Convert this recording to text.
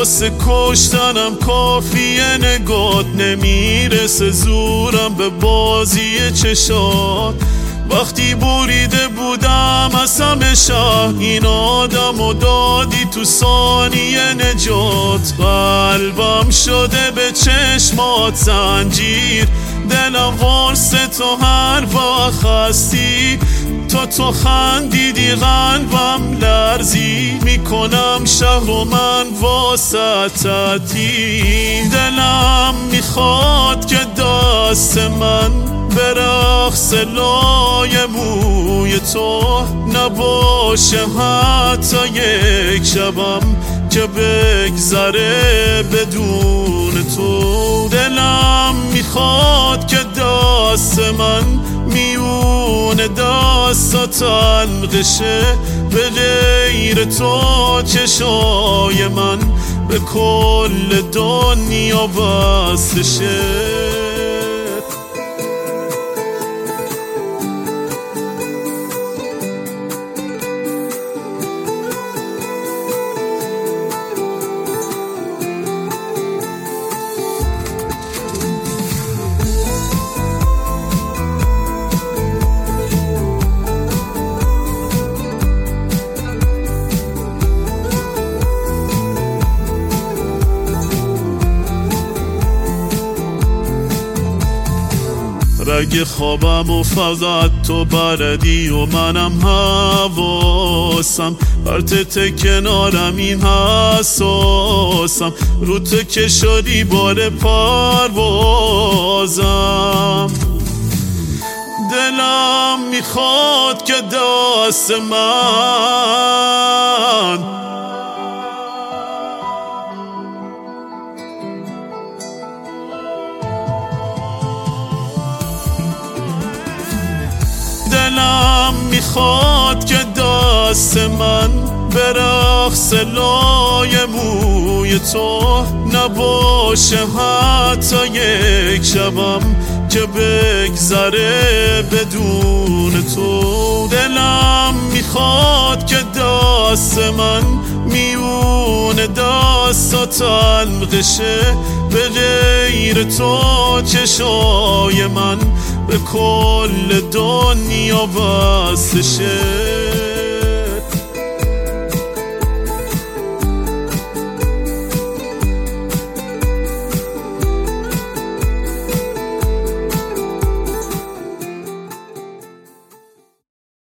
واسه کشتنم کافیه نگات، نمیرسه زورم به بازی چشات. وقتی بریده بودم از همه شهر، این آدمو دادی تو ثانیه نجات. قلبم شده به چشمات زنجیر، دلم وارسه تو هر وقت هستی. تو خندیدی قلبم لرزی، میکنم شهر و من واسطتی. دلم میخواد که دست من به رقص لای موی تو نباشه حتی یک شبم که بگذره بدون تو. دلم میخواد که دست من میون دستات تلقشه، به غیر تو چشای من به کل دنیا بسته شه. رگ خوابم و فقط تو بردی و منم حواسم، پرتت کنارم این حساسم، رو تو که شدی بار پروازم. دلم میخواد که دست من دلم میخواد که دست من به رقص لای موی تو نباشه حتی یک شبم که بگذره بدون تو. دلم میخواد که دست من میون دستات تلقشه، به غیر تو چشای من به کل دنیا بسته شه.